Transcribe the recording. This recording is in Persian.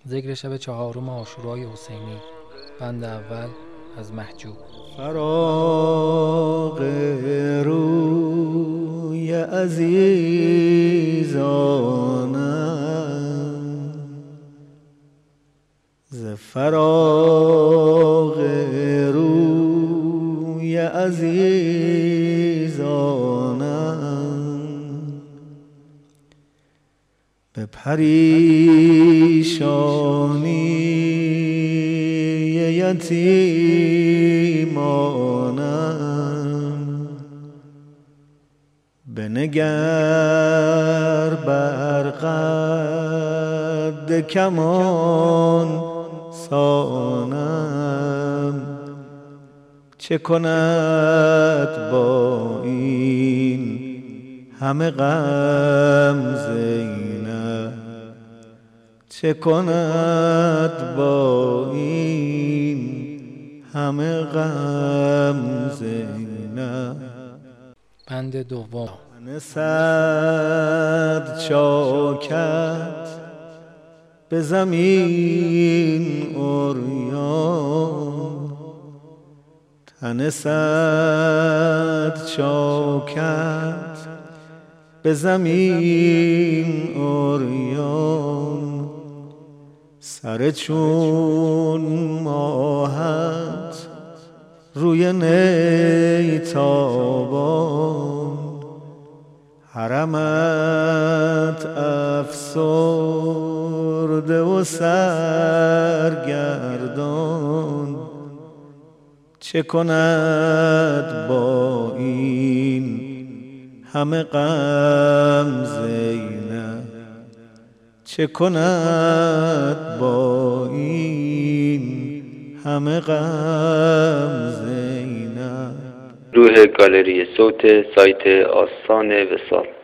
ذکر شب 4 عاشورای حسینی. بند اول از محجوب. فراق روی عزیزانم، ز فراق روی عزیزانم، به پریشانی یتیمانم، بنگر بر قد کمان سانم، چه کند با این همه غم زینب، چه کند با این همه غم زینب. بند دوم. تن صد چاکت به زمین عریان، تن صد چاکت به زمین عریان، سر چون ماهت روی نیتابان، حرمت افسرده و سرگردان، چه کند با این همه غم زینب، چه کند با این همه غم زینب. روح گالری صوت سایت آستان وصال.